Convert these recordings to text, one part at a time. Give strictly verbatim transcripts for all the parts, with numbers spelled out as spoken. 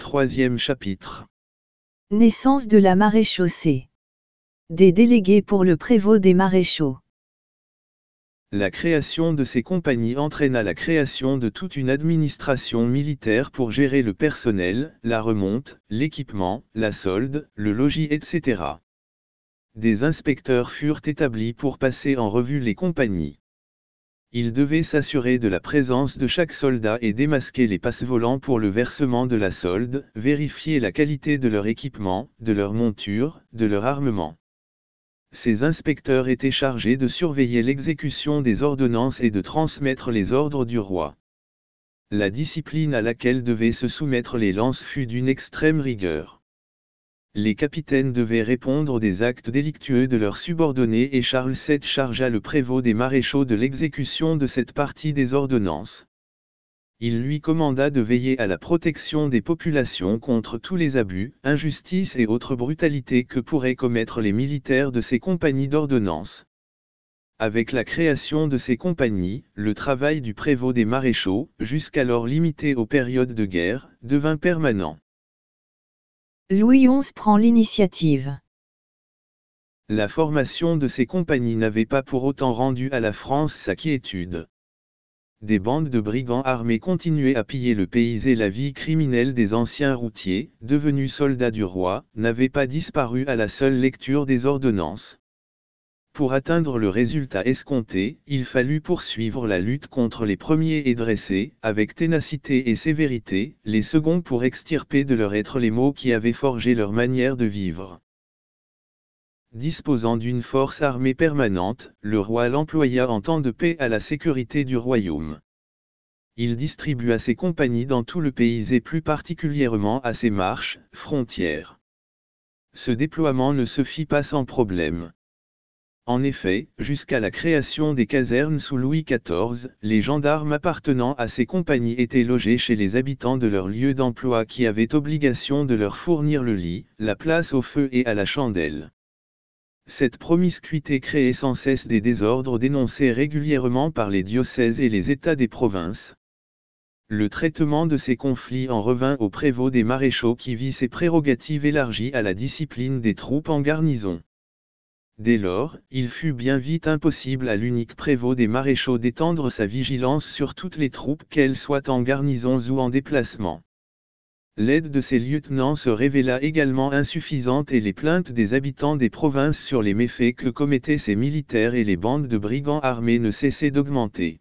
Troisième chapitre. Naissance de la maréchaussée. Des délégués pour le prévôt des maréchaux. La création de ces compagnies entraîna la création de toute une administration militaire pour gérer le personnel, la remonte, l'équipement, la solde, le logis et cetera. Des inspecteurs furent établis pour passer en revue les compagnies. Ils devaient s'assurer de la présence de chaque soldat et démasquer les passe-volants pour le versement de la solde, vérifier la qualité de leur équipement, de leur monture, de leur armement. Ces inspecteurs étaient chargés de surveiller l'exécution des ordonnances et de transmettre les ordres du roi. La discipline à laquelle devaient se soumettre les lances fut d'une extrême rigueur. Les capitaines devaient répondre des actes délictueux de leurs subordonnés et Charles sept chargea le prévôt des maréchaux de l'exécution de cette partie des ordonnances. Il lui commanda de veiller à la protection des populations contre tous les abus, injustices et autres brutalités que pourraient commettre les militaires de ces compagnies d'ordonnance. Avec la création de ces compagnies, le travail du prévôt des maréchaux, jusqu'alors limité aux périodes de guerre, devint permanent. Louis onze prend l'initiative. La formation de ces compagnies n'avait pas pour autant rendu à la France sa quiétude. Des bandes de brigands armés continuaient à piller le pays et la vie criminelle des anciens routiers, devenus soldats du roi, n'avait pas disparu à la seule lecture des ordonnances. Pour atteindre le résultat escompté, il fallut poursuivre la lutte contre les premiers et dresser, avec ténacité et sévérité, les seconds pour extirper de leur être les maux qui avaient forgé leur manière de vivre. Disposant d'une force armée permanente, le roi l'employa en temps de paix à la sécurité du royaume. Il distribua ses compagnies dans tout le pays et plus particulièrement à ses marches, frontières. Ce déploiement ne se fit pas sans problème. En effet, jusqu'à la création des casernes sous Louis quatorze, les gendarmes appartenant à ces compagnies étaient logés chez les habitants de leur lieu d'emploi qui avaient obligation de leur fournir le lit, la place au feu et à la chandelle. Cette promiscuité créait sans cesse des désordres dénoncés régulièrement par les diocèses et les États des provinces. Le traitement de ces conflits en revint au prévôt des maréchaux qui vit ses prérogatives élargies à la discipline des troupes en garnison. Dès lors, il fut bien vite impossible à l'unique prévôt des maréchaux d'étendre sa vigilance sur toutes les troupes qu'elles soient en garnison ou en déplacement. L'aide de ces lieutenants se révéla également insuffisante et les plaintes des habitants des provinces sur les méfaits que commettaient ces militaires et les bandes de brigands armés ne cessaient d'augmenter.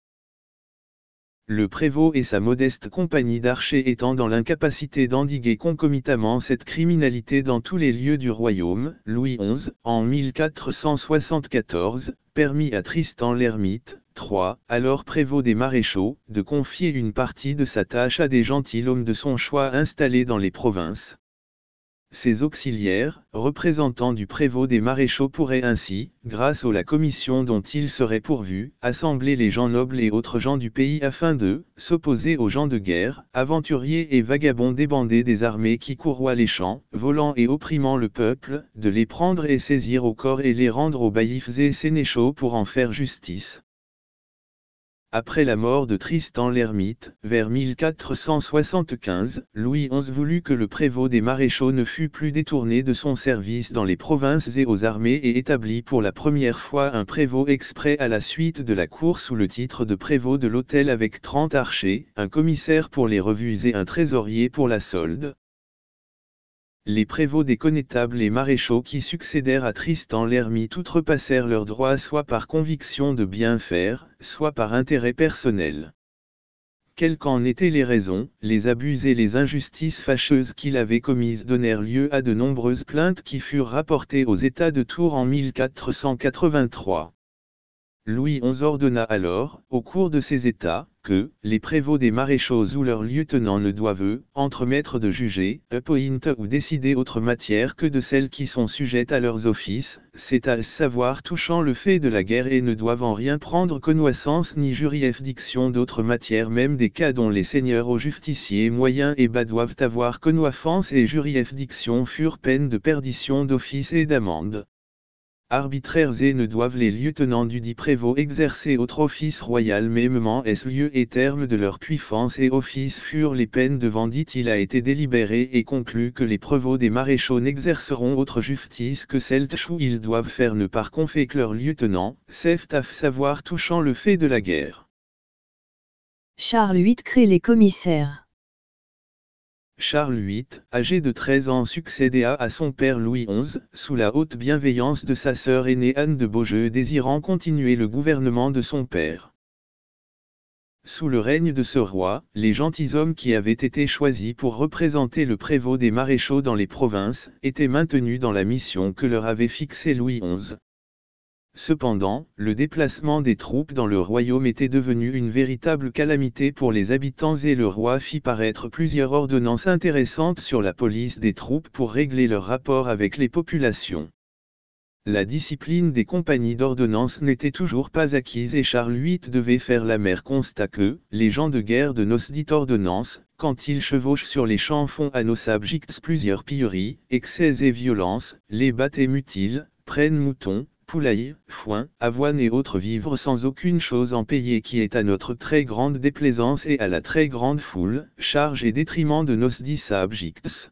Le prévôt et sa modeste compagnie d'archers étant dans l'incapacité d'endiguer concomitamment cette criminalité dans tous les lieux du royaume, Louis onze, en mille quatre cent soixante-quatorze, permit à Tristan l'Hermite, trois, alors prévôt des maréchaux, de confier une partie de sa tâche à des gentilshommes de son choix installés dans les provinces. Ces auxiliaires, représentants du prévôt des maréchaux pourraient ainsi, grâce à la commission dont ils seraient pourvus, assembler les gens nobles et autres gens du pays afin de s'opposer aux gens de guerre, aventuriers et vagabonds débandés des armées qui courroient les champs, volant et opprimant le peuple, de les prendre et saisir au corps et les rendre aux baillifs et sénéchaux pour en faire justice. Après la mort de Tristan l'Hermite, vers mille quatre cent soixante-quinze, Louis onze voulut que le prévôt des maréchaux ne fût plus détourné de son service dans les provinces et aux armées et établit pour la première fois un prévôt exprès à la suite de la cour sous le titre de prévôt de l'hôtel avec trente archers, un commissaire pour les revues et un trésorier pour la solde. Les prévôts des connétables et maréchaux qui succédèrent à Tristan l'Hermite outrepassèrent leurs droits soit par conviction de bien faire, soit par intérêt personnel. Quelles qu'en étaient les raisons, les abus et les injustices fâcheuses qu'il avait commises donnèrent lieu à de nombreuses plaintes qui furent rapportées aux États de Tours en mille quatre cent quatre-vingt-trois. Louis onze ordonna alors, au cours de ces États, que les prévôts des maréchaux ou leurs lieutenants ne doivent entremettre de juger, appoint ou décider autre matière que de celles qui sont sujettes à leurs offices, c'est à savoir touchant le fait de la guerre et ne doivent en rien prendre connaissance ni juridiction d'autres matières même des cas dont les seigneurs aux justiciers moyens et bas doivent avoir connaissance et juridiction furent peine de perdition d'office et d'amende. Arbitraires et ne doivent les lieutenants du dit prévôt exercer autre office royal mêmement est lieu et terme de leur puissance et office furent les peines devant dit il a été délibéré et conclu que les prévôts des maréchaux n'exerceront autre justice que celle où ils doivent faire ne par confé que leurs lieutenants, savent à savoir touchant le fait de la guerre. Charles huit crée les commissaires. Charles huit, âgé de treize ans succéda à son père Louis onze, sous la haute bienveillance de sa sœur aînée Anne de Beaujeu désirant continuer le gouvernement de son père. Sous le règne de ce roi, les gentilshommes qui avaient été choisis pour représenter le prévôt des maréchaux dans les provinces, étaient maintenus dans la mission que leur avait fixée Louis onze. Cependant, le déplacement des troupes dans le royaume était devenu une véritable calamité pour les habitants et le roi fit paraître plusieurs ordonnances intéressantes sur la police des troupes pour régler leurs rapports avec les populations. La discipline des compagnies d'ordonnance n'était toujours pas acquise et Charles huit devait faire l'amer constat que, les gens de guerre de nos dites ordonnances, quand ils chevauchent sur les champs font à nos subjects plusieurs pilleries, excès et violences, les battent et mutilent, prennent moutons, poulailles, foin, avoine et autres vivres sans aucune chose en payer qui est à notre très grande déplaisance et à la très grande foule, charge et détriment de nos dix subjects.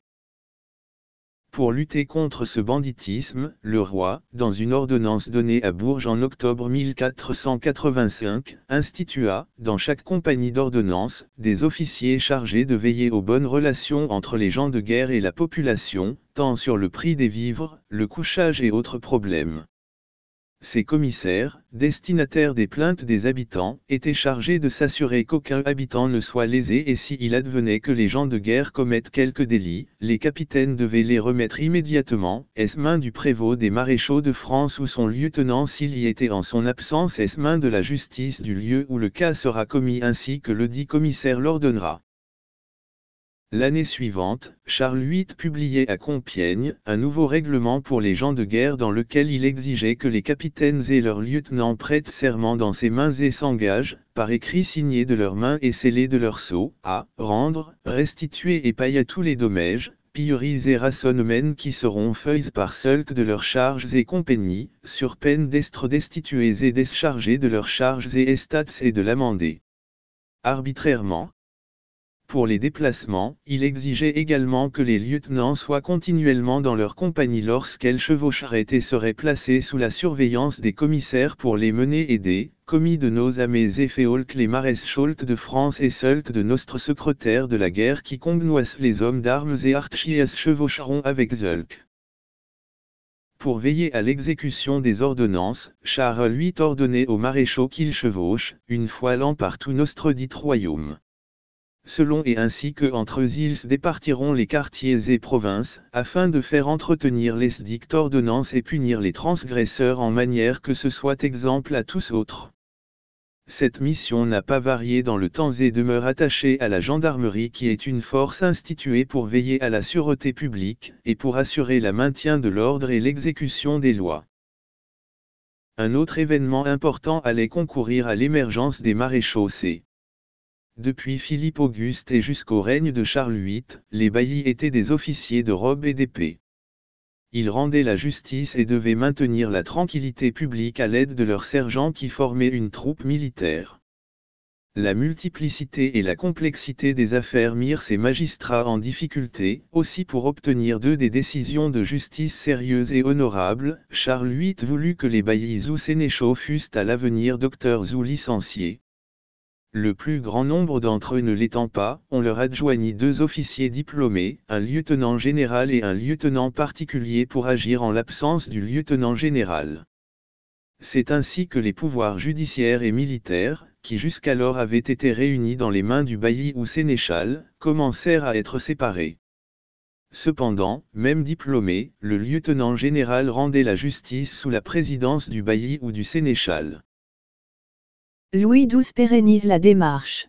Pour lutter contre ce banditisme, le roi, dans une ordonnance donnée à Bourges en octobre mille quatre cent quatre-vingt-cinq, institua, dans chaque compagnie d'ordonnance, des officiers chargés de veiller aux bonnes relations entre les gens de guerre et la population, tant sur le prix des vivres, le couchage et autres problèmes. Ces commissaires, destinataires des plaintes des habitants, étaient chargés de s'assurer qu'aucun habitant ne soit lésé et s'il advenait que les gens de guerre commettent quelque délit, les capitaines devaient les remettre immédiatement, est-ce main du prévôt des maréchaux de France ou son lieutenant s'il y était en son absence est-ce main de la justice du lieu où le cas sera commis ainsi que le dit commissaire l'ordonnera. L'année suivante, Charles huit publiait à Compiègne un nouveau règlement pour les gens de guerre dans lequel il exigeait que les capitaines et leurs lieutenants prêtent serment dans ses mains et s'engagent, par écrit signé de leurs mains et scellé de leur sceau, à rendre, restituer et payer à tous les dommages, pilleries et rassonnements qui seront faits par seul que de leurs charges et compagnies, sur peine d'être destitués et déchargés de leurs charges et estats et de l'amender arbitrairement. Pour les déplacements, il exigeait également que les lieutenants soient continuellement dans leur compagnie lorsqu'elles chevaucheraient et seraient placés sous la surveillance des commissaires pour les mener et des commis de nos amés et féolques les maréchaux de France et seuls de notre secrétaire de la guerre qui congnoissent les hommes d'armes et archies chevaucheront avec Zulk. Pour veiller à l'exécution des ordonnances, Charles huit ordonnait aux maréchaux qu'ils chevauchent, une fois l'an par tout notre dit royaume. Selon et ainsi que entre eux ils départiront les quartiers et provinces, afin de faire entretenir les dictes ordonnances et punir les transgresseurs en manière que ce soit exemple à tous autres. Cette mission n'a pas varié dans le temps et demeure attachée à la gendarmerie qui est une force instituée pour veiller à la sûreté publique, et pour assurer le maintien de l'ordre et l'exécution des lois. Un autre événement important allait concourir à l'émergence des maréchaux c. Depuis Philippe Auguste et jusqu'au règne de Charles huit, les baillis étaient des officiers de robe et d'épée. Ils rendaient la justice et devaient maintenir la tranquillité publique à l'aide de leurs sergents qui formaient une troupe militaire. La multiplicité et la complexité des affaires mirent ces magistrats en difficulté, aussi pour obtenir d'eux des décisions de justice sérieuses et honorables, Charles huit voulut que les baillis ou sénéchaux fussent à l'avenir docteurs ou licenciés. Le plus grand nombre d'entre eux ne l'étant pas, on leur adjoignit deux officiers diplômés, un lieutenant général et un lieutenant particulier pour agir en l'absence du lieutenant général. C'est ainsi que les pouvoirs judiciaires et militaires, qui jusqu'alors avaient été réunis dans les mains du bailli ou sénéchal, commencèrent à être séparés. Cependant, même diplômé, le lieutenant général rendait la justice sous la présidence du bailli ou du sénéchal. Louis douze pérennise la démarche.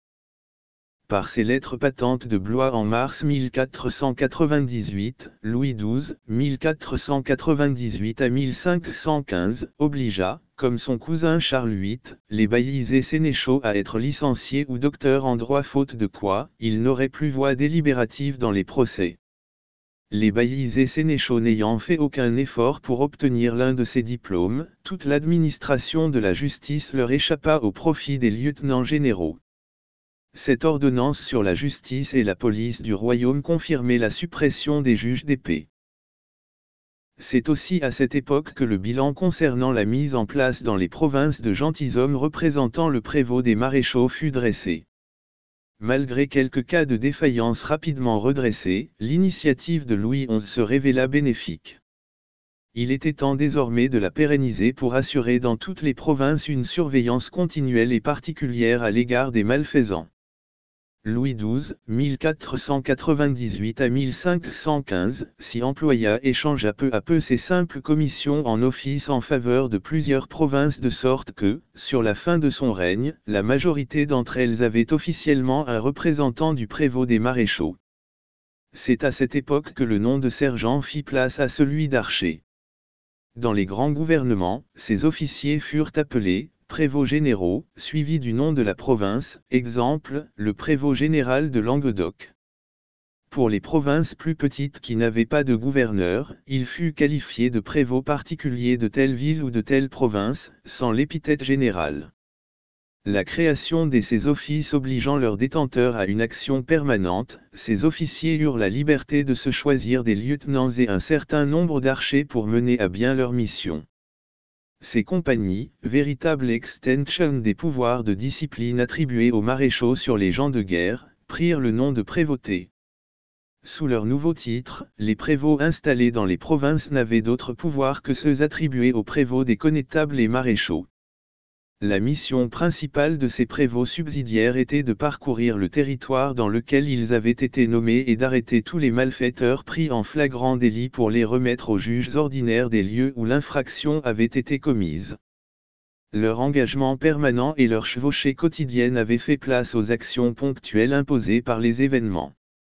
Par ses lettres patentes de Blois en mars mille quatre cent quatre-vingt-dix-huit, Louis douze, mille quatre cent quatre-vingt-dix-huit à mille cinq cent quinze, obligea, comme son cousin Charles huit, les baillis et sénéchaux à être licenciés ou docteurs en droit faute de quoi, ils n'auraient plus voix délibérative dans les procès. Les baillis et sénéchaux n'ayant fait aucun effort pour obtenir l'un de ces diplômes, toute l'administration de la justice leur échappa au profit des lieutenants généraux. Cette ordonnance sur la justice et la police du royaume confirmait la suppression des juges de paix. C'est aussi à cette époque que le bilan concernant la mise en place dans les provinces de gentilshommes représentant le prévôt des maréchaux fut dressé. Malgré quelques cas de défaillance rapidement redressés, l'initiative de Louis onze se révéla bénéfique. Il était temps désormais de la pérenniser pour assurer dans toutes les provinces une surveillance continuelle et particulière à l'égard des malfaisants. Louis douze, mille quatre cent quatre-vingt-dix-huit à mille cinq cent quinze, s'y employa et changea peu à peu ses simples commissions en offices en faveur de plusieurs provinces de sorte que, sur la fin de son règne, la majorité d'entre elles avaient officiellement un représentant du prévôt des maréchaux. C'est à cette époque que le nom de sergent fit place à celui d'archer. Dans les grands gouvernements, ces officiers furent appelés prévôts généraux, suivis du nom de la province, exemple, le prévôt général de Languedoc. Pour les provinces plus petites qui n'avaient pas de gouverneur, il fut qualifié de prévôt particulier de telle ville ou de telle province, sans l'épithète générale. La création de ces offices obligeant leurs détenteurs à une action permanente, ces officiers eurent la liberté de se choisir des lieutenants et un certain nombre d'archers pour mener à bien leur mission. Ces compagnies, véritables extensions des pouvoirs de discipline attribués aux maréchaux sur les gens de guerre, prirent le nom de prévôtés. Sous leur nouveau titre, les prévôts installés dans les provinces n'avaient d'autre pouvoir que ceux attribués aux prévôts des connétables et maréchaux. La mission principale de ces prévôts subsidiaires était de parcourir le territoire dans lequel ils avaient été nommés et d'arrêter tous les malfaiteurs pris en flagrant délit pour les remettre aux juges ordinaires des lieux où l'infraction avait été commise. Leur engagement permanent et leur chevauchée quotidienne avaient fait place aux actions ponctuelles imposées par les événements.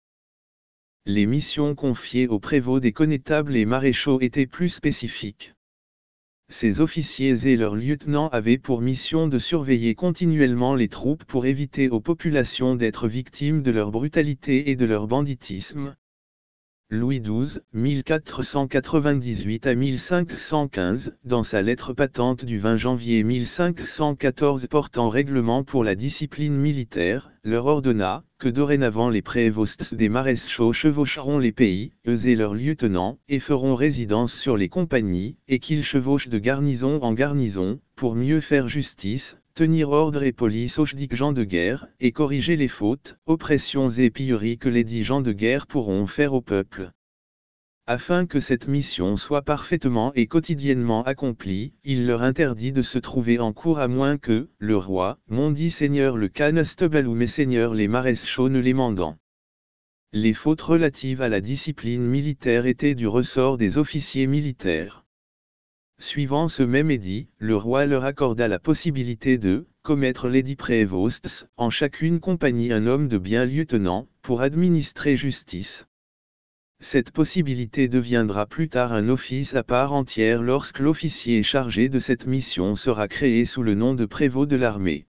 Les missions confiées aux prévôts des connétables et maréchaux étaient plus spécifiques. Ces officiers et leurs lieutenants avaient pour mission de surveiller continuellement les troupes pour éviter aux populations d'être victimes de leur brutalité et de leur banditisme. Louis douze, mille quatre cent quatre-vingt-dix-huit à mille cinq cent quinze, dans sa lettre patente du vingt janvier mille cinq cent quatorze portant règlement pour la discipline militaire, leur ordonna que dorénavant les prévôts des maréchaux chevaucheront les pays, eux et leurs lieutenants, et feront résidence sur les compagnies, et qu'ils chevauchent de garnison en garnison, pour mieux faire justice, tenir ordre et police aux dits gens de guerre, et corriger les fautes, oppressions et pilleries que les dits gens de guerre pourront faire au peuple. Afin que cette mission soit parfaitement et quotidiennement accomplie, il leur interdit de se trouver en cour à moins que, le roi, mon dit seigneur le constable ou mes seigneurs les maréchaux ne les mandant. Les fautes relatives à la discipline militaire étaient du ressort des officiers militaires. Suivant ce même édit, le roi leur accorda la possibilité de commettre l'édit prévôts, en chacune compagnie un homme de bien lieutenant, pour administrer justice. Cette possibilité deviendra plus tard un office à part entière lorsque l'officier chargé de cette mission sera créé sous le nom de prévôt de l'armée.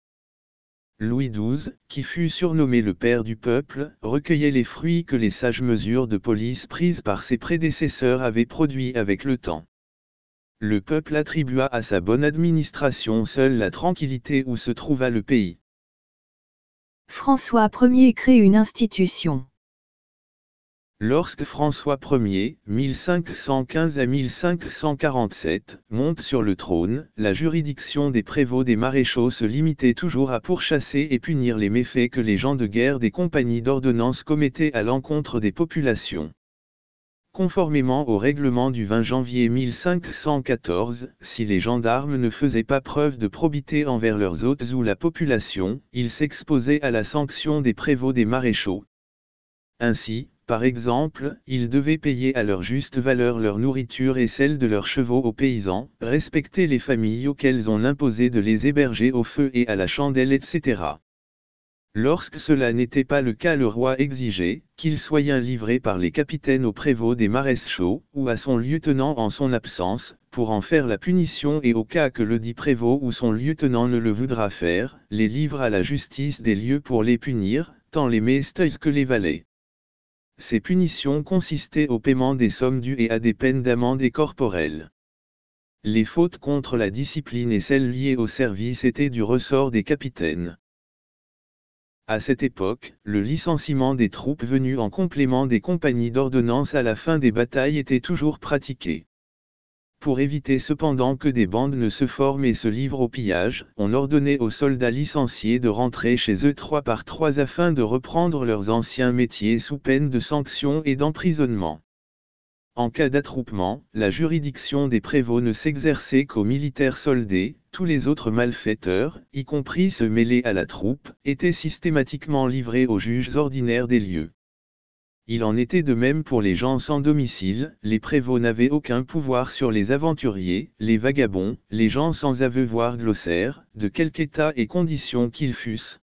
Louis douze, qui fut surnommé le père du peuple, recueillait les fruits que les sages mesures de police prises par ses prédécesseurs avaient produits avec le temps. Le peuple attribua à sa bonne administration seule la tranquillité où se trouva le pays. François Ier crée une institution. Lorsque François Ier, mille cinq cent quinze à mille cinq cent quarante-sept, monte sur le trône, la juridiction des prévôts des maréchaux se limitait toujours à pourchasser et punir les méfaits que les gens de guerre des compagnies d'ordonnance commettaient à l'encontre des populations. Conformément au règlement du vingt janvier mille cinq cent quatorze, si les gendarmes ne faisaient pas preuve de probité envers leurs hôtes ou la population, ils s'exposaient à la sanction des prévôts des maréchaux. Ainsi, par exemple, ils devaient payer à leur juste valeur leur nourriture et celle de leurs chevaux aux paysans, respecter les familles auxquelles on imposait de les héberger au feu et à la chandelle, et cetera. Lorsque cela n'était pas le cas, le roi exigeait qu'ils soient livrés par les capitaines au prévôt des maréchaux, ou à son lieutenant en son absence, pour en faire la punition et au cas que le dit prévôt ou son lieutenant ne le voudra faire, les livre à la justice des lieux pour les punir, tant les mesteuils que les valets. Ces punitions consistaient au paiement des sommes dues et à des peines d'amende et corporelles. Les fautes contre la discipline et celles liées au service étaient du ressort des capitaines. À cette époque, le licenciement des troupes venues en complément des compagnies d'ordonnance à la fin des batailles était toujours pratiqué. Pour éviter cependant que des bandes ne se forment et se livrent au pillage, on ordonnait aux soldats licenciés de rentrer chez eux trois par trois afin de reprendre leurs anciens métiers sous peine de sanctions et d'emprisonnement. En cas d'attroupement, la juridiction des prévôts ne s'exerçait qu'aux militaires soldés, tous les autres malfaiteurs, y compris ceux mêlés à la troupe, étaient systématiquement livrés aux juges ordinaires des lieux. Il en était de même pour les gens sans domicile, les prévôts n'avaient aucun pouvoir sur les aventuriers, les vagabonds, les gens sans aveu voire glossaires, de quelque état et condition qu'ils fussent.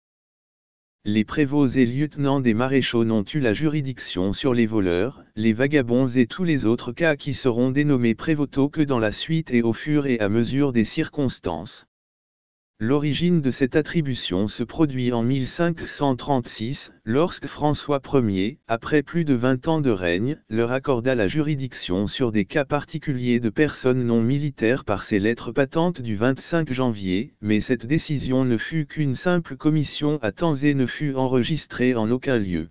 Les prévôts et lieutenants des maréchaux n'ont eu la juridiction sur les voleurs, les vagabonds et tous les autres cas qui seront dénommés prévôtaux que dans la suite et au fur et à mesure des circonstances. L'origine de cette attribution se produit en mille cinq cent trente-six, lorsque François Ier, après plus de vingt ans de règne, leur accorda la juridiction sur des cas particuliers de personnes non militaires par ses lettres patentes du vingt-cinq janvier, mais cette décision ne fut qu'une simple commission à temps et ne fut enregistrée en aucun lieu.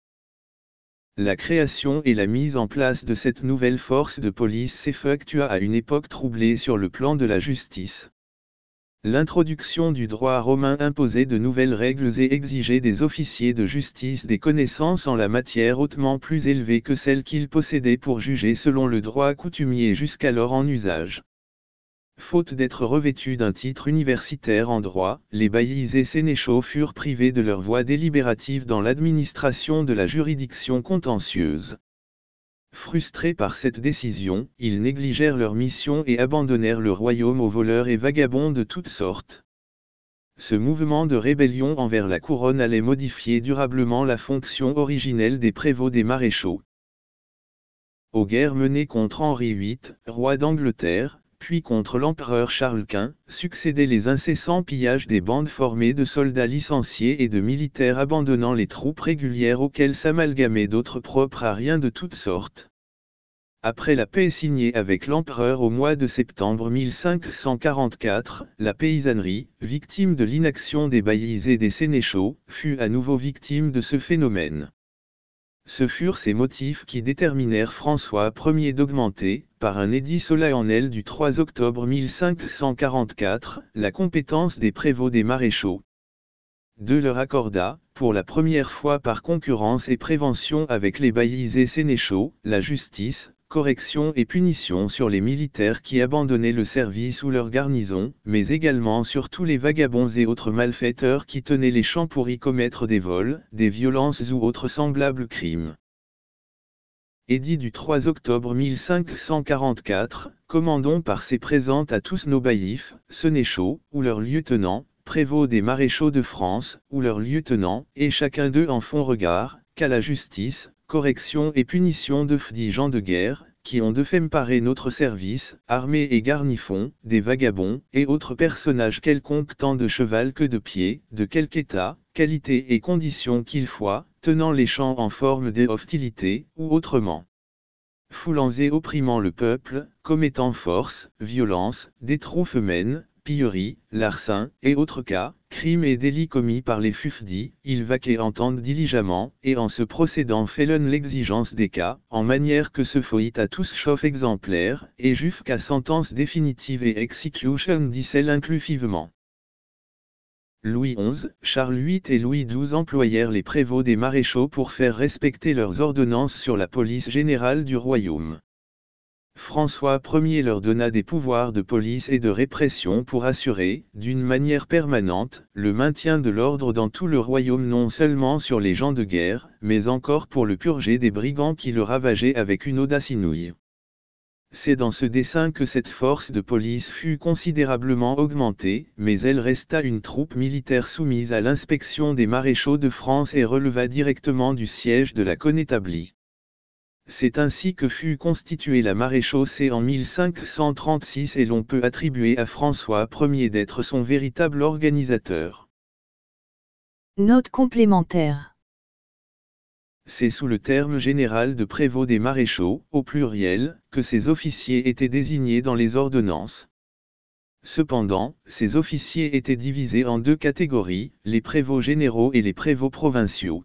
La création et la mise en place de cette nouvelle force de police s'effectua à une époque troublée sur le plan de la justice. L'introduction du droit romain imposait de nouvelles règles et exigeait des officiers de justice des connaissances en la matière hautement plus élevées que celles qu'ils possédaient pour juger selon le droit coutumier jusqu'alors en usage. Faute d'être revêtus d'un titre universitaire en droit, les baillis et sénéchaux furent privés de leur voix délibérative dans l'administration de la juridiction contentieuse. Frustrés par cette décision, ils négligèrent leur mission et abandonnèrent le royaume aux voleurs et vagabonds de toutes sortes. Ce mouvement de rébellion envers la couronne allait modifier durablement la fonction originelle des prévôts des maréchaux. Aux guerres menées contre Henri huit, roi d'Angleterre, puis contre l'empereur Charles Quint, succédaient les incessants pillages des bandes formées de soldats licenciés et de militaires abandonnant les troupes régulières auxquelles s'amalgamaient d'autres propres à rien de toutes sortes. Après la paix signée avec l'empereur au mois de septembre mille cinq cent quarante-quatre, la paysannerie, victime de l'inaction des baillis et des sénéchaux, fut à nouveau victime de ce phénomène. Ce furent ces motifs qui déterminèrent François Ier d'augmenter, par un édit solennel du trois octobre mille cinq cent quarante-quatre, la compétence des prévôts des maréchaux. De leur accorda, pour la première fois par concurrence et prévention avec les baillis et sénéchaux, la justice, correction et punition sur les militaires qui abandonnaient le service ou leur garnison, mais également sur tous les vagabonds et autres malfaiteurs qui tenaient les champs pour y commettre des vols, des violences ou autres semblables crimes. Édit du trois octobre mille cinq cent quarante-quatre, commandons par ces présentes à tous nos baillifs, sénéchaux, ou leurs lieutenants, prévôts des maréchaux de France, ou leurs lieutenants, et chacun d'eux en font regard, qu'à la justice, correction et punition de fdits gens de guerre, qui ont de fait parer notre service, armés et garnifons, des vagabonds, et autres personnages quelconques tant de cheval que de pied, de quelque état, qualité et condition qu'ils soient, tenant les champs en forme des hostilités, ou autrement. Foulant et opprimant le peuple, commettant force, violence, détroupes humaines, pilleries, larcins, et autres cas, crimes et délits commis par les fufdits, ils vaquaient entendent diligemment, et en se procédant félonnent l'exigence des cas, en manière que se faut à tous chauffe exemplaires, et jusqu'à sentence définitive et execution dit-elle inclusivement. Louis onze, Charles huit et Louis douze employèrent les prévôts des maréchaux pour faire respecter leurs ordonnances sur la police générale du royaume. François Ier leur donna des pouvoirs de police et de répression pour assurer, d'une manière permanente, le maintien de l'ordre dans tout le royaume non seulement sur les gens de guerre, mais encore pour le purger des brigands qui le ravageaient avec une audace inouïe. C'est dans ce dessein que cette force de police fut considérablement augmentée, mais elle resta une troupe militaire soumise à l'inspection des maréchaux de France et releva directement du siège de la connétablie. C'est ainsi que fut constituée la maréchaussée en mille cinq cent trente-six et l'on peut attribuer à François Ier d'être son véritable organisateur. Note complémentaire. C'est sous le terme général de prévôt des maréchaux, au pluriel, que ces officiers étaient désignés dans les ordonnances. Cependant, ces officiers étaient divisés en deux catégories, les prévôts généraux et les prévôts provinciaux.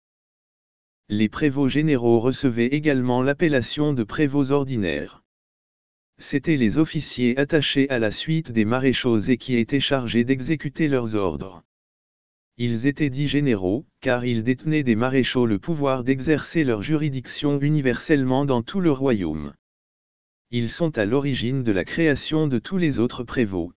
Les prévôts généraux recevaient également l'appellation de prévôts ordinaires. C'étaient les officiers attachés à la suite des maréchaux et qui étaient chargés d'exécuter leurs ordres. Ils étaient dits généraux, car ils détenaient des maréchaux le pouvoir d'exercer leur juridiction universellement dans tout le royaume. Ils sont à l'origine de la création de tous les autres prévôts.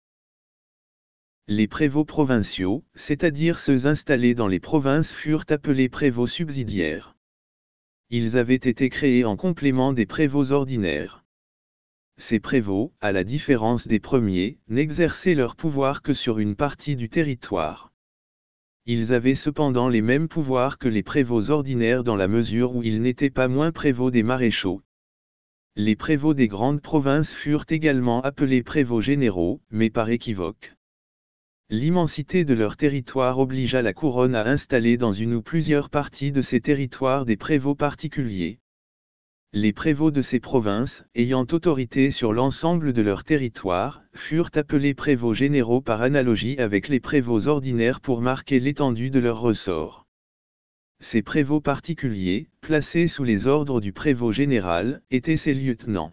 Les prévôts provinciaux, c'est-à-dire ceux installés dans les provinces, furent appelés prévôts subsidiaires. Ils avaient été créés en complément des prévôts ordinaires. Ces prévôts, à la différence des premiers, n'exerçaient leur pouvoir que sur une partie du territoire. Ils avaient cependant les mêmes pouvoirs que les prévôts ordinaires dans la mesure où ils n'étaient pas moins prévôts des maréchaux. Les prévôts des grandes provinces furent également appelés prévôts généraux, mais par équivoque. L'immensité de leur territoire obligea la couronne à installer dans une ou plusieurs parties de ces territoires des prévôts particuliers. Les prévôts de ces provinces, ayant autorité sur l'ensemble de leur territoire, furent appelés prévôts généraux par analogie avec les prévôts ordinaires pour marquer l'étendue de leur ressort. Ces prévôts particuliers, placés sous les ordres du prévôt général, étaient ses lieutenants.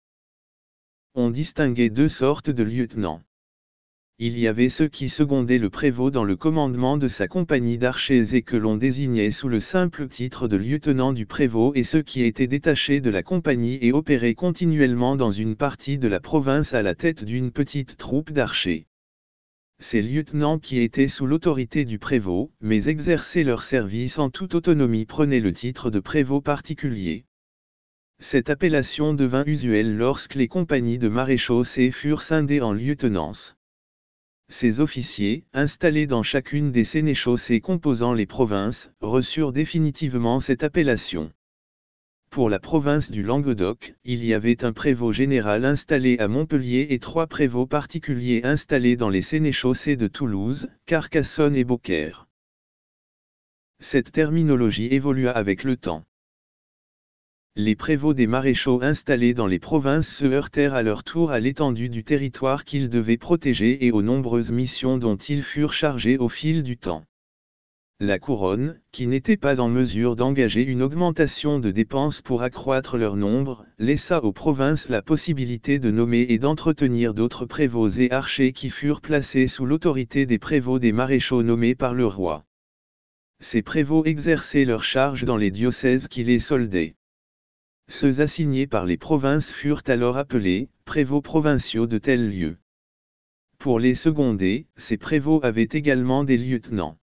On distinguait deux sortes de lieutenants. Il y avait ceux qui secondaient le prévôt dans le commandement de sa compagnie d'archers et que l'on désignait sous le simple titre de lieutenant du prévôt et ceux qui étaient détachés de la compagnie et opéraient continuellement dans une partie de la province à la tête d'une petite troupe d'archers. Ces lieutenants qui étaient sous l'autorité du prévôt, mais exerçaient leur service en toute autonomie prenaient le titre de prévôt particulier. Cette appellation devint usuelle lorsque les compagnies de maréchaussée furent scindées en lieutenances. Ces officiers, installés dans chacune des sénéchaussées composant les provinces, reçurent définitivement cette appellation. Pour la province du Languedoc, il y avait un prévôt général installé à Montpellier et trois prévôts particuliers installés dans les sénéchaussées de Toulouse, Carcassonne et Beaucaire. Cette terminologie évolua avec le temps. Les prévôts des maréchaux installés dans les provinces se heurtèrent à leur tour à l'étendue du territoire qu'ils devaient protéger et aux nombreuses missions dont ils furent chargés au fil du temps. La couronne, qui n'était pas en mesure d'engager une augmentation de dépenses pour accroître leur nombre, laissa aux provinces la possibilité de nommer et d'entretenir d'autres prévôts et archers qui furent placés sous l'autorité des prévôts des maréchaux nommés par le roi. Ces prévôts exerçaient leurs charges dans les diocèses qui les soldaient. Ceux assignés par les provinces furent alors appelés prévôts provinciaux de tel lieu. Pour les seconder, ces prévôts avaient également des lieutenants.